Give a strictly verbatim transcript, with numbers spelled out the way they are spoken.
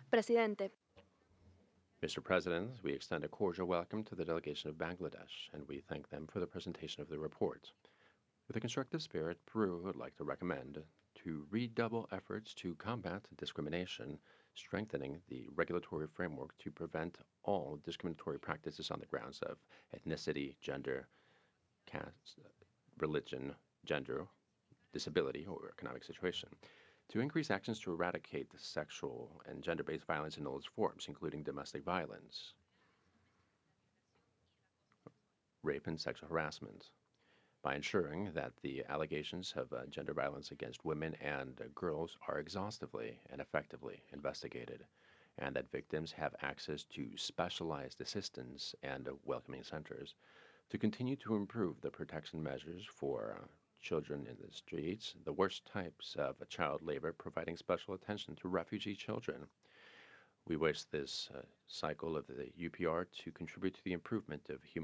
Presidente, Mister President, we extend a cordial welcome to the delegation of Bangladesh, and we thank them for the presentation of the report. With a constructive spirit, Peru would like to recommend to redouble efforts to combat discrimination, strengthening the regulatory framework to prevent all discriminatory practices on the grounds of ethnicity, gender, caste, religion, gender, disability, or economic situation, to increase actions to eradicate sexual and gender based violence in all its forms, including domestic violence, rape, and sexual harassment, by ensuring that the allegations of uh, gender violence against women and uh, girls are exhaustively and effectively investigated, and that victims have access to specialized assistance and uh, welcoming centers, to continue to improve the protection measures for uh, children in the streets, the worst types of child labor, providing special attention to refugee children. We wish this uh, cycle of the U P R to contribute to the improvement of human